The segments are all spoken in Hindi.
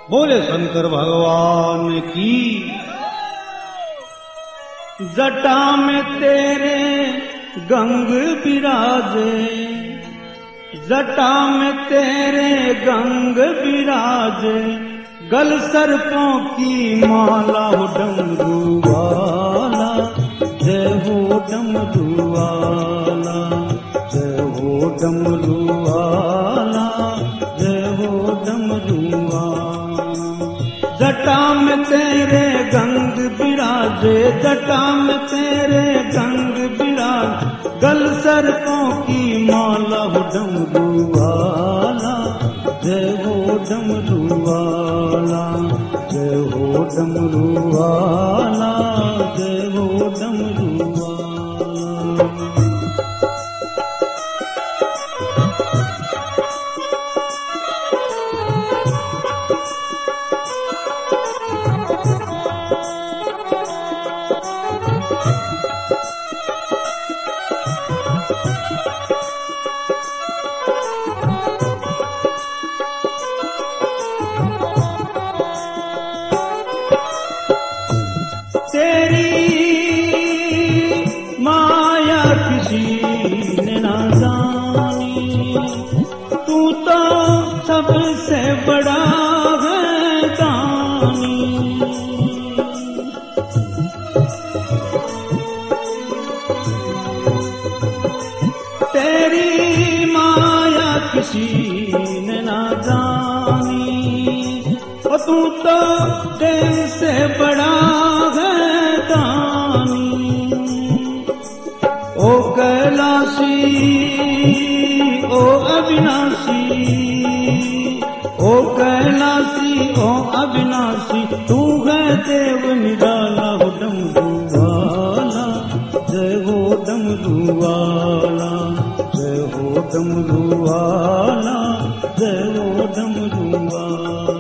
बोले शंकर भगवान की। जटा में तेरे गंग विराजे, जटा में तेरे गंग विराजे, गल सर्पों की माला हो डमरू वाला, जय हो डमरू वाला, जय हो डमरू वाला, जय हो डमरू वाला। जटा में तेरे गंग विराजे, जटा में तेरे गंग विराज, गल सर्पों की माला हो डमरू वाला, जय हो डमरू वाला, जय हो डमरू वाला, जय हो डमरू वाला। तेरी माया किसी ने ना जानी, तू तो सबसे बड़ा है दानी। तेरी माया किसी ने ना जानी, और तू तो देव से बड़ा है दानी। ओ कैलाशी, ओ अविनाशी, ओ कैलाशी, ओ अविनाशी, तू है देव निराला हो डमरू वाला, जय हो डमरू वाला, जय हो डमरू वाला, जय हो डमरू वाला।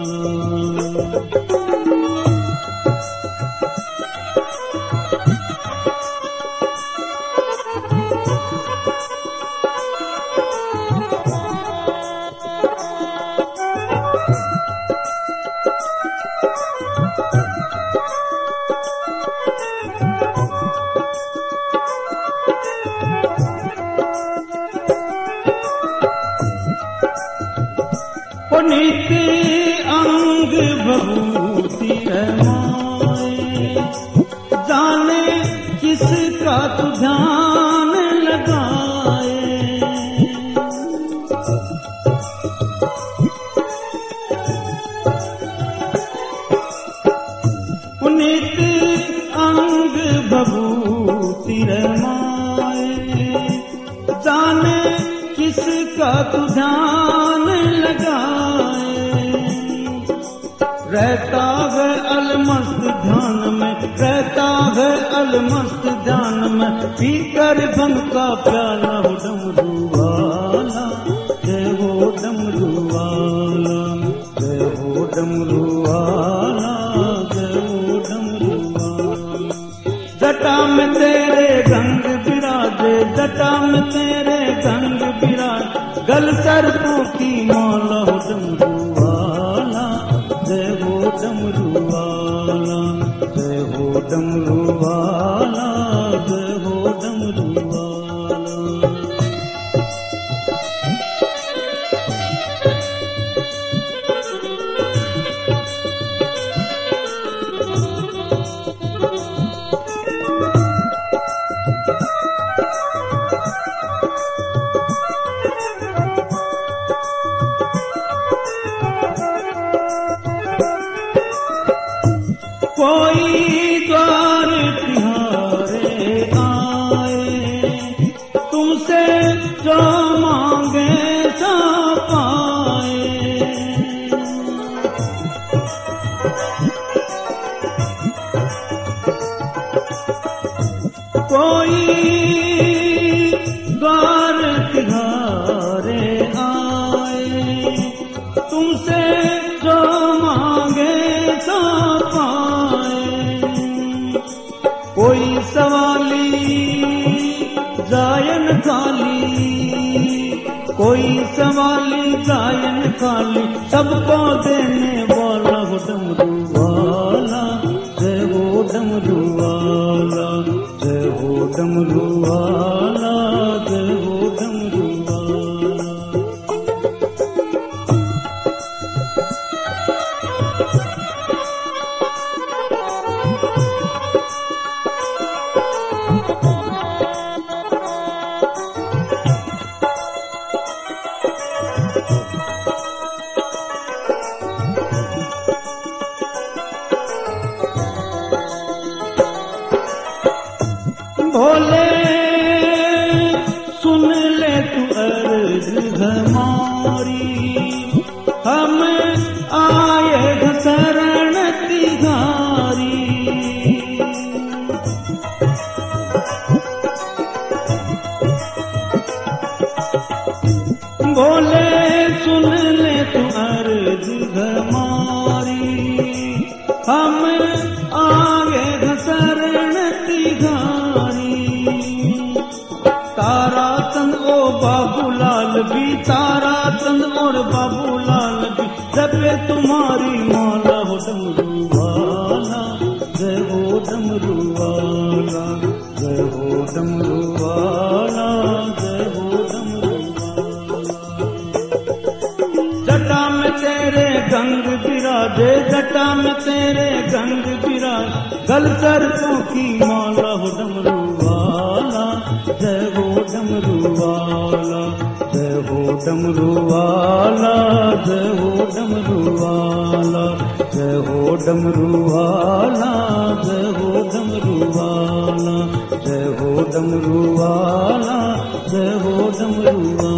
नित अंग भभूति है माए, जाने किसका तू ध्यान लगाए। नित अंग भभूति है माए, जाने किसका तू ध्यान लगाए। रहता है अलमस्त ध्यान में, रहता है अलमस्त ध्यान में, पीकर भंग का प्याला हो डमरू वाला, जय हो डमरू वाला, जय हो डमरू वाला, जय हो डमरू वाला। जटा में तेरे गंग विराजे, जटा में तेरे गंग विराज, गल सर्पों की माला हो डमरू वाला, जय हो डमरू वाला, जय हो डमरू वाला, जय हो डमरू वाला। कोई द्वार तिहारे आए, तुमसे जो मांगे सो पाए। कोई द्वार तिहारे आए, तुमसे जो मांगे सो पाए। कोई सवाली जायन खाली, कोई सवाली जायन खाली, सबको देने वाला डमरू वाला, जय हो डमरू वाला। भोले सुन ले तू अर्ज हमारी, हम आए शरण तिहारी। भोले सुन ले तू अर्ज हमारी, हम आए शरण तिहारी। तारा चंद ओ बाबूलाल भी, तारा चंद और बाबूलाल भी, जपे तुम्हारी माला हो डमरू वाला, जय हो डमरू वाला, जय हो डमरू वाला, जय हो डमरू वाला। जटा में तेरे गंग विराजे, जटा में तेरे गंग विराज, गल सरसों की माला हो डमरू वाला, जय हो डमरू वाला, जय हो डमरू वाला, जय हो डमरू वाला, जय हो डमरू वाला, जय हो डमरू वाला, जय हो डमरू वाला, जय हो डमरू वाला।